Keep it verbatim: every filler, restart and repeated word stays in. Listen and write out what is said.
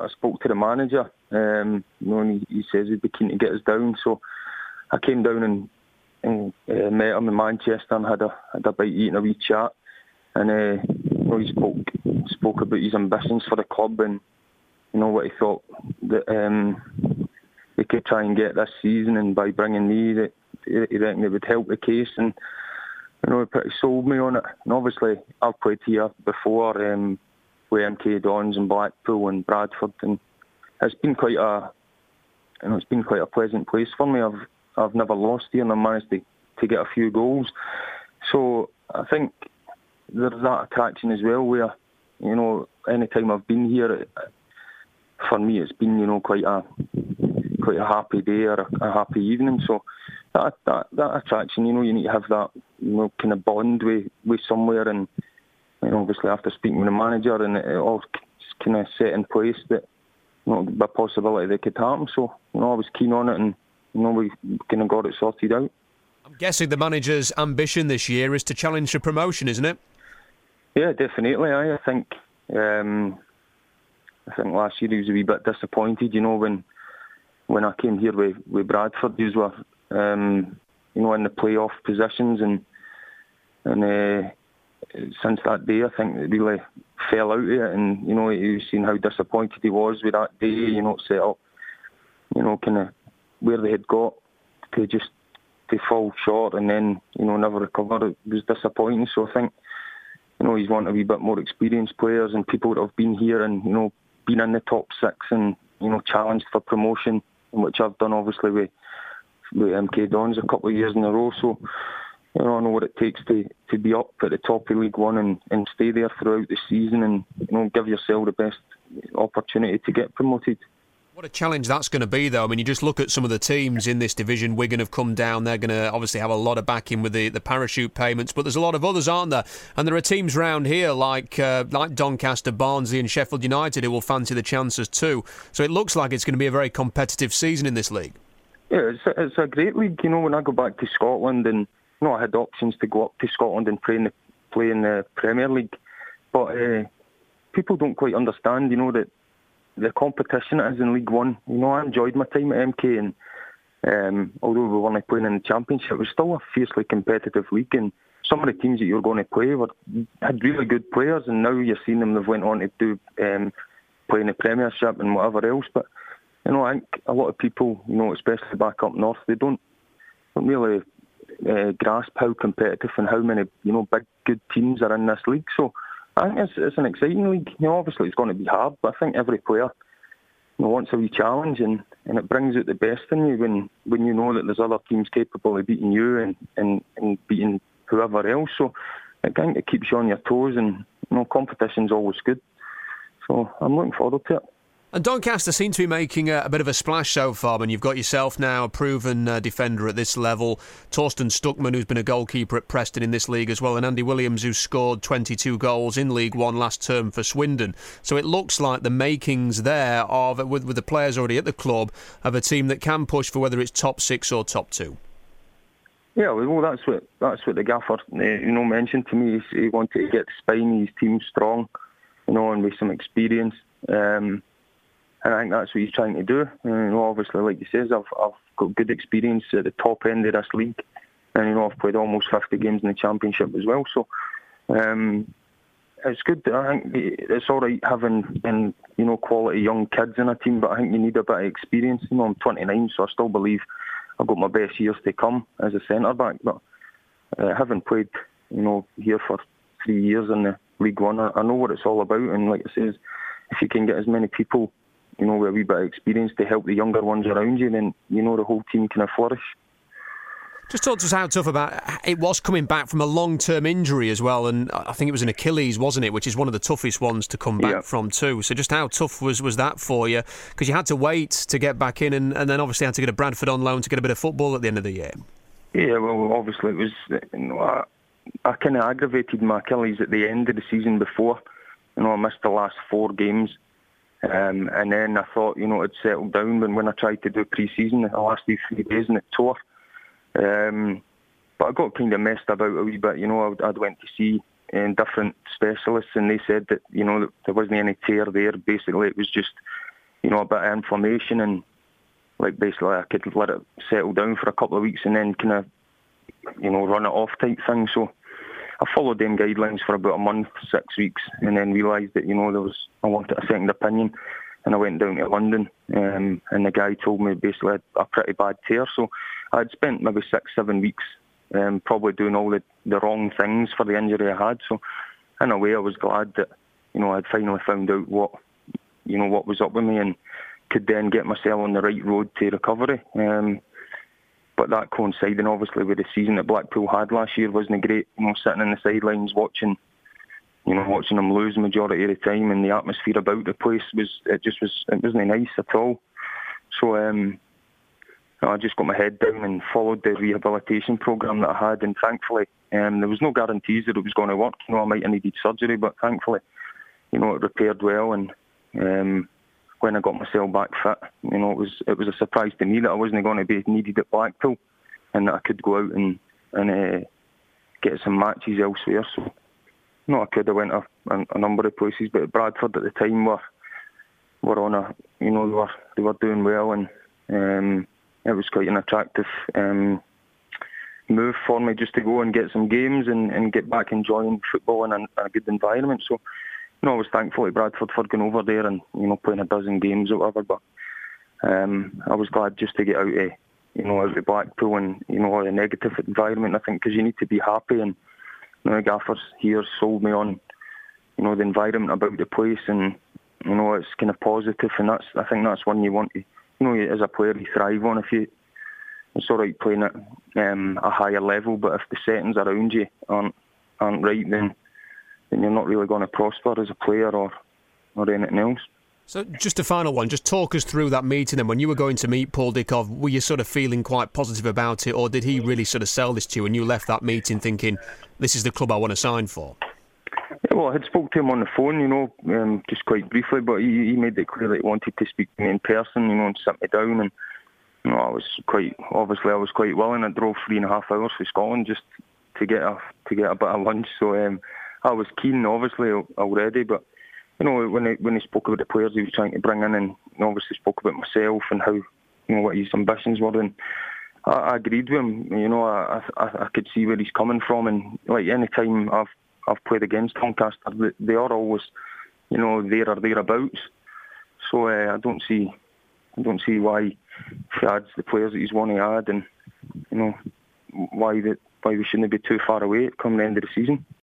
I spoke to the manager, um, you know, and he, he says he'd be keen to get us down. So I came down and, and uh, met him in Manchester and had a had a bite to eat and a wee chat. And uh, you know, he spoke spoke about his ambitions for the club and you know what he thought that um, they could try and get this season, and by bringing me, that he reckoned it would help the case. And you know, he pretty sold me on it. And obviously, I've played here before um, with M K Dons and Blackpool and Bradford, and it's been quite a, you know, it's been quite a pleasant place for me. I've I've never lost here, and I managed to, to get a few goals. So I think there's that attraction as well, where you know, any time I've been here, it, for me, it's been you know quite a quite a happy day or a, a happy evening. So that, that that attraction, you know, you need to have that you know kind of bond with, with somewhere, and you know, obviously after speaking with the manager, and it all kind of set in place that you know the possibility that could happen. So you know, I was keen on it, and you know, we kind of got it sorted out. I'm guessing the manager's ambition this year is to challenge for promotion, isn't it? Yeah, definitely. I, I think um, I think last year he was a wee bit disappointed. You know, when when I came here with, with Bradford, he were um, you know in the playoff positions, and and uh, since that day, I think it really fell out of it. And you know, you've seen how disappointed he was with that day. You know, set up, you know, kind of where they had got to just to fall short, and then you know never recover. It was disappointing. So I think you know he's wanted a wee bit more experienced players and people that have been here and you know been in the top six and you know challenged for promotion, which I've done obviously with with M K Dons a couple of years in a row. So you know I know what it takes to, to be up at the top of League One and, and stay there throughout the season, and you know give yourself the best opportunity to get promoted. What a challenge that's going to be, though. I mean, you just look at some of the teams in this division. Wigan have come down. They're going to obviously have a lot of backing with the, the parachute payments, but there's a lot of others, aren't there? And there are teams round here like uh, like Doncaster, Barnsley and Sheffield United who will fancy the chances too. So it looks like it's going to be a very competitive season in this league. Yeah, it's a, it's a great league. You know, when I go back to Scotland, and you know, I had options to go up to Scotland and play in the, play in the Premier League, but uh, people don't quite understand, you know, that the competition it is in League One. You know, I enjoyed my time at M K, and um, although we weren't playing in the Championship, it was still a fiercely competitive league, and some of the teams that you were going to play were had really good players, and now you're seeing them, they've went on to do um, play in the Premiership and whatever else. But you know, I think a lot of people, you know, especially back up north, they don't don't really uh, grasp how competitive and how many you know big good teams are in this league. So I think it's, it's an exciting league. You know, obviously it's going to be hard, but I think every player you know, wants a wee challenge, and, and it brings out the best in you when, when you know that there's other teams capable of beating you and, and, and beating whoever else. So I think it keeps you on your toes, and you know, competition's always good. So I'm looking forward to it. And Doncaster seem to be making a, a bit of a splash so far. And you've got yourself now a proven uh, defender at this level, Torsten Stuckman, who's been a goalkeeper at Preston in this league as well, and Andy Williams, who scored twenty-two goals in League One last term for Swindon. So it looks like the makings there of, with, with the players already at the club, of a team that can push for whether it's top six or top two. Yeah, well, that's what that's what the gaffer uh, you know mentioned to me. He wanted to get the spine of his team strong, you know, and with some experience. Um, And I think that's what he's trying to do. And, you know, obviously, like he says, I've I've got good experience at the top end of this league, and you know, I've played almost fifty games in the Championship as well. So um, it's good. I think it's all right having and you know quality young kids in a team, but I think you need a bit of experience. You know, I'm twenty-nine, so I still believe I've got my best years to come as a centre back. But uh, having played, you know, here for three years in the League One, I, I know what it's all about. And like I says, if you can get as many people, you know, with a wee bit of experience to help the younger ones around you, then, you know, the whole team can flourish. Just talk to us how tough about it was coming back from a long-term injury as well, and I think it was an Achilles, wasn't it, which is one of the toughest ones to come back yeah. from too. So just how tough was, was that for you? Because you had to wait to get back in, and, and then obviously had to get a Bradford on loan to get a bit of football at the end of the year. Yeah, well, obviously it was, you know, I, I kind of aggravated my Achilles at the end of the season before. You know, I missed the last four games. Um, and then I thought, you know, it'd settled down when, when I tried to do pre-season. I lasted three days and it tore. Um, but I got kind of messed about a wee bit. You know, I, I went to see um, different specialists, and they said that, you know, there wasn't any tear there. Basically, it was just you know, a bit of inflammation, and like basically I could let it settle down for a couple of weeks and then kind of, you know, run it off type thing. So I followed them guidelines for about a month, six weeks, and then realised that, you know, there was I wanted a second opinion, and I went down to London, um, and the guy told me basically I had a pretty bad tear. So I'd spent maybe six, seven weeks um, probably doing all the, the wrong things for the injury I had. So in a way I was glad that, you know, I'd finally found out what, you know, what was up with me, and could then get myself on the right road to recovery. Um, but that coinciding obviously with the season that Blackpool had last year wasn't great. You know, sitting on the sidelines watching, you know, watching them lose the majority of the time, and the atmosphere about the place was, it just was, it wasn't nice at all. So um, I just got my head down and followed the rehabilitation programme that I had, and thankfully um, there was no guarantees that it was going to work. You know, I might have needed surgery, but thankfully, you know, it repaired well, and um, when I got myself back fit, you know, it was it was a surprise to me that I wasn't going to be needed at Blackpool, and that I could go out and and uh, get some matches elsewhere. So, no, I could have went a, a, a number of places, but Bradford at the time were were on a, you know, they were they were doing well, and um, it was quite an attractive um, move for me just to go and get some games and, and get back enjoying football in a, a good environment. So, you know, I was thankful to Bradford for going over there and, you know, playing a dozen games or whatever, but um, I was glad just to get out of, you know, out of Blackpool and, you know, a negative environment, I think, because you need to be happy, and, you know, the gaffers here sold me on, you know, the environment about the place, and, you know, it's kind of positive, and that's, I think that's one you want to, you know, as a player, you thrive on. If you, it's all right playing at um, a higher level, but if the settings around you aren't aren't right, then then you're not really going to prosper as a player or or anything else. So just a final one, just talk us through that meeting, and when you were going to meet Paul Dickov, were you sort of feeling quite positive about it, or did he really sort of sell this to you and you left that meeting thinking, this is the club I want to sign for? Yeah, well, I had spoke to him on the phone, you know, um, just quite briefly, but he, he made it clear that he wanted to speak to me in person, you know, and sit me down, and, you know, I was quite, obviously I was quite willing. I drove three and a half hours to Scotland just to get a, to get a bit of lunch, so um, I was keen, obviously, already, but, you know, when he, when he spoke about the players he was trying to bring in, and he obviously spoke about myself and how, you know, what his ambitions were, and I, I agreed with him. You know, I, I I could see where he's coming from, and like any time I've I've played against Doncaster, they are always, you know, there or thereabouts. So uh, I don't see I don't see why if he adds the players that he's wanting to add, and, you know, why that why we shouldn't be too far away come the end of the season.